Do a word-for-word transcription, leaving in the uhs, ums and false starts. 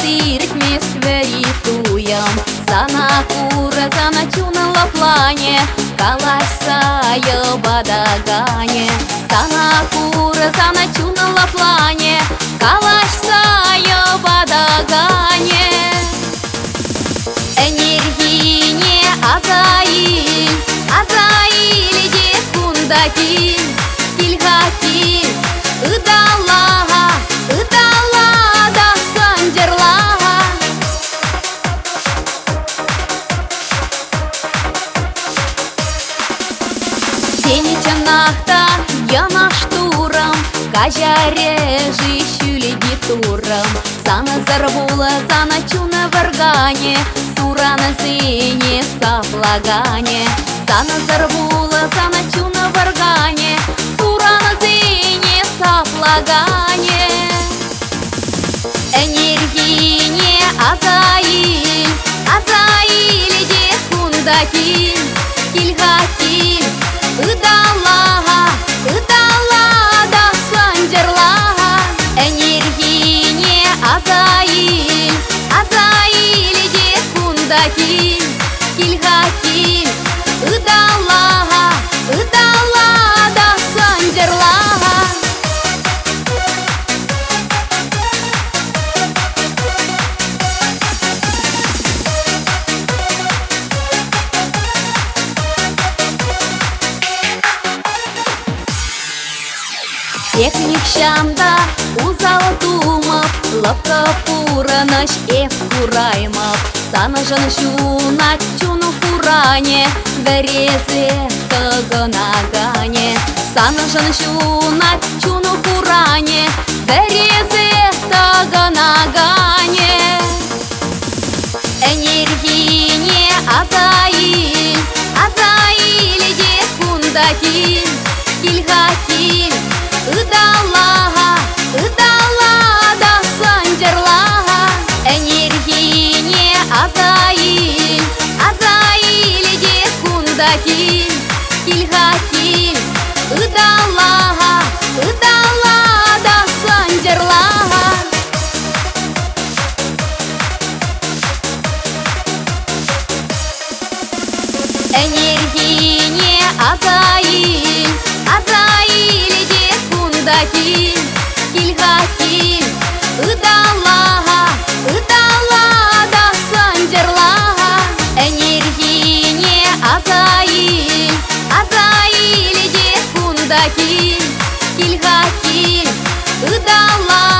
сиртмес веритуям. Сана кура заначунала плане, калаш сая бадагане. Сана кура заначунала плане, калаш сая бадагане. Энергине Азаиль, Азаиль де кундаки, кильгаки, ыдалага, ыдала да санджерлага. Сенеча нахта, яна штурам, кажаре жищу турам. Сана зарвула, сана чуна варгане, сурана зине саплагане. Сана зарвула, сана чуна варгане, сурана зине саплагане. Энергине Азаиль, Азаиль де кундаки, кильгаки, ыдалага, ыдала да санджерлага. Энергине Азаиль, Азаиль де кундаки, кильгаки, ыдалага, ыдала да санджерлага. Техник шамда узал думав, лапка пуранаш эп кураймав. Сана жаншуна чуну куране, верезе таганагане. Сана жаншуна чуну куране, верезе таганагане. Энергине Азаиль, Азаиль де кундаки, кильгаки, ыдалага, ыдала да санджерлага. Энергине Азаиль, Азаиль де кундаки, кильгаки, ыдалага, ыдала да санджерлага. Энергине Азаиль, Азаиль де кундаки, кильгаки, ыдалага, ыдала да санджерлага. Энергине Азаиль, Азаиль де кундаки, кильгаки, ыдала.